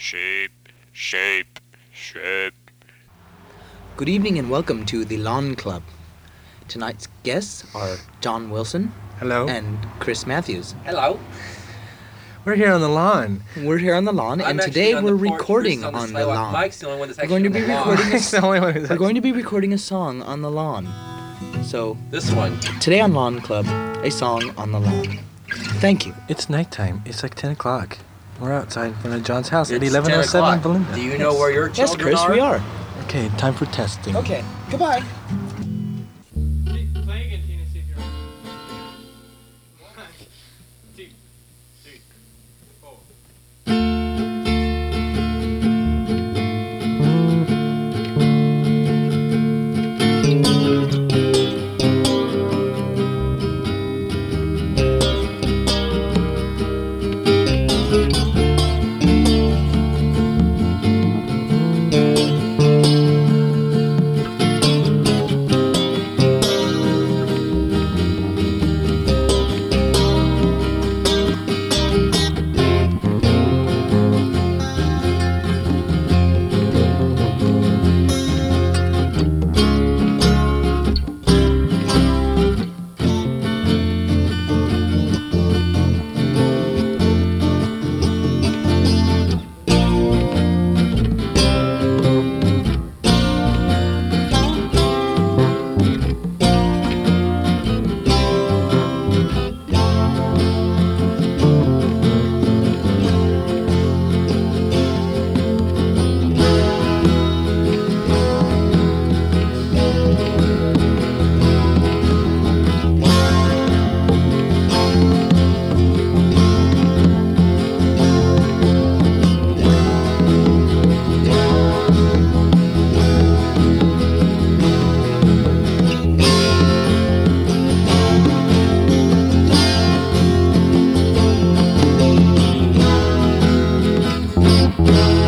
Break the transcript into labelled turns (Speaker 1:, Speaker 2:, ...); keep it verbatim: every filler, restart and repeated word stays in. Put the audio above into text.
Speaker 1: Sheep, sheep, sheep.
Speaker 2: Good evening and welcome to the Lawn Club. Tonight's guests are John Wilson
Speaker 3: Hello.
Speaker 2: and Chris Matthews.
Speaker 4: Hello.
Speaker 3: We're here on the lawn.
Speaker 2: We're here on the lawn,
Speaker 4: I'm
Speaker 2: and
Speaker 4: actually
Speaker 2: today
Speaker 4: on
Speaker 2: we're
Speaker 4: the porch,
Speaker 2: recording
Speaker 4: Chris is on the
Speaker 2: on the
Speaker 4: sidewalk.
Speaker 2: lawn.
Speaker 4: Mike's the only one that's
Speaker 2: We're
Speaker 4: actually
Speaker 2: going to
Speaker 4: on
Speaker 2: be
Speaker 4: the lawn.
Speaker 2: recording.
Speaker 3: It's the only one who's
Speaker 2: We're going to be recording a song on the lawn. So
Speaker 4: This one.
Speaker 2: today on Lawn Club, a song on the lawn. Thank you.
Speaker 3: It's nighttime. It's like ten o'clock. We're outside in front of John's house at
Speaker 4: It's
Speaker 3: eleven oh
Speaker 4: ten
Speaker 3: seven
Speaker 4: o'clock.
Speaker 3: Belinda.
Speaker 4: Do you know where your
Speaker 2: Yes,
Speaker 4: children
Speaker 2: Chris,
Speaker 4: are?
Speaker 2: we are.
Speaker 3: Okay, time for testing.
Speaker 2: Okay. Goodbye.
Speaker 5: Play again, Tina, see if you're on. One, two, three, four.
Speaker 4: Thank you.